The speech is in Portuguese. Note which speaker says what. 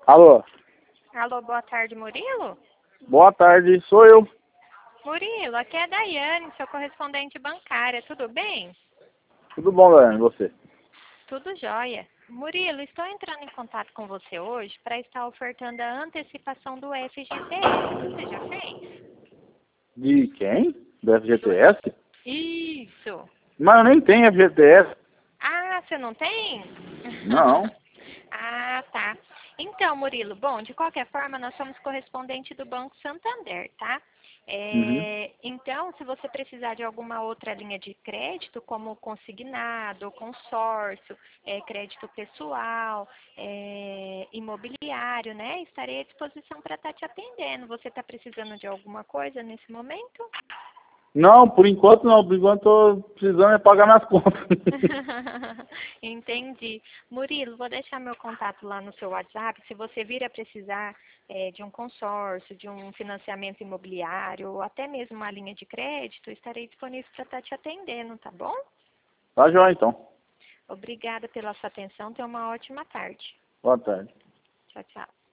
Speaker 1: Alô?
Speaker 2: Alô, boa tarde, Murilo?
Speaker 1: Boa tarde, sou eu.
Speaker 2: Murilo, aqui é a Daiane, seu correspondente bancária, tudo bem?
Speaker 1: Tudo bom, galera? E você?
Speaker 2: Tudo jóia. Murilo, estou entrando em contato com você hoje para estar ofertando a antecipação do FGTS. Você já fez?
Speaker 1: De quem? Do
Speaker 2: Do...
Speaker 1: FGTS?
Speaker 2: Isso.
Speaker 1: Mas eu nem tenho FGTS.
Speaker 2: Ah, você não tem?
Speaker 1: Não.
Speaker 2: Ah, tá. Então, Murilo, bom, de qualquer forma, nós somos correspondente do Banco Santander, tá?
Speaker 1: Uhum.
Speaker 2: Então, se você precisar de alguma outra linha de crédito, como consignado, consórcio, crédito pessoal, imobiliário, né? Estarei à disposição para estar te atendendo. Você está precisando de alguma coisa nesse momento?
Speaker 1: Não, por enquanto não. Por enquanto tô precisando é pagar minhas contas.
Speaker 2: Entendi. Murilo, vou deixar meu contato lá no seu WhatsApp. Se você vir a precisar de um consórcio, de um financiamento imobiliário ou até mesmo uma linha de crédito, estarei disponível para estar te atendendo, tá bom?
Speaker 1: Tá joia, então.
Speaker 2: Obrigada pela sua atenção. Tenha uma ótima tarde.
Speaker 1: Boa tarde.
Speaker 2: Tchau, tchau.